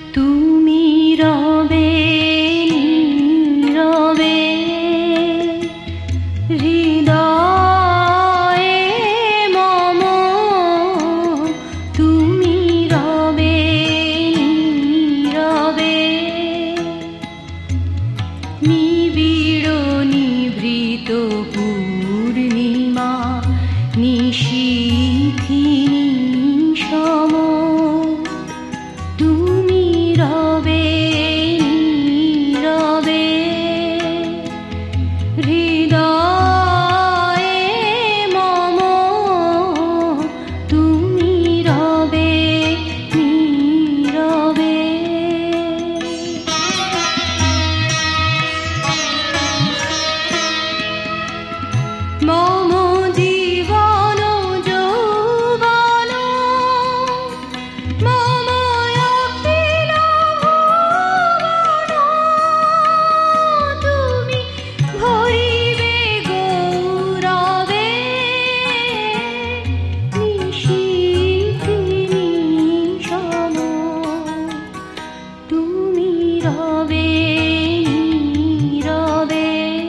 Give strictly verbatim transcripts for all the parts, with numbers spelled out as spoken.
তুমি রবে নীরবে হৃদয়ে মম, তুমি রবে নীরবে নিবিড় নিভৃত পূর্ণিমা নিশীথি নিশম, তুমি রবে নীরবে হৃদয়ে মম, তুমি রবে নীরবে। মম জীবন যৌবন মম অখিল ভুবন, তুমি ভরিবে গৌরবে নিশীথি নিশম, তুমি রবে নীরবে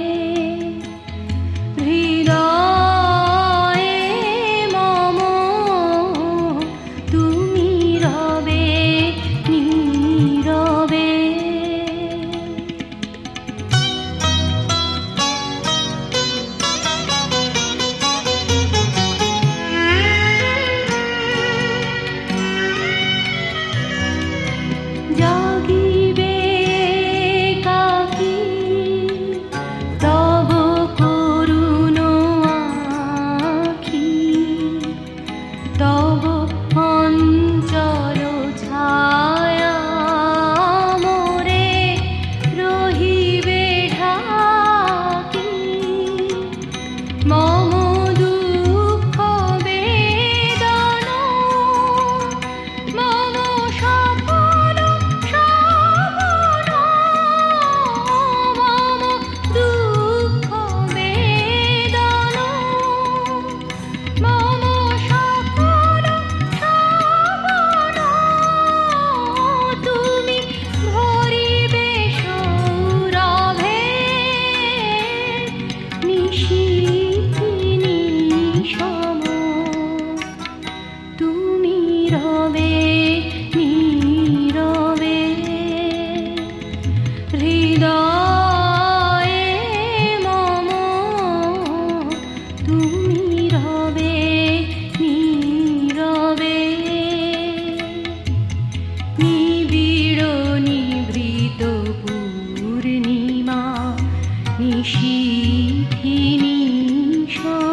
হৃদয়ে মম, তুমি রবে নীরবে। জাগিবে কাকি তব করুণ আখি, তব অঞ্চল ছায়া মোরে রহিবে ঢাকি। মম দুঃখ বেদনা মম সকল সপনা, মম দুঃখ বেদনা মম সকল সপনা, তুমি ভরিবে সৌরভে নিশীথি নিশম, তুমি রবে নীরবে হৃদয়ে মম, তুমি রবে নীরবে নিবিড় নিভৃত পূর্ণিমা নিশীথি নিশম।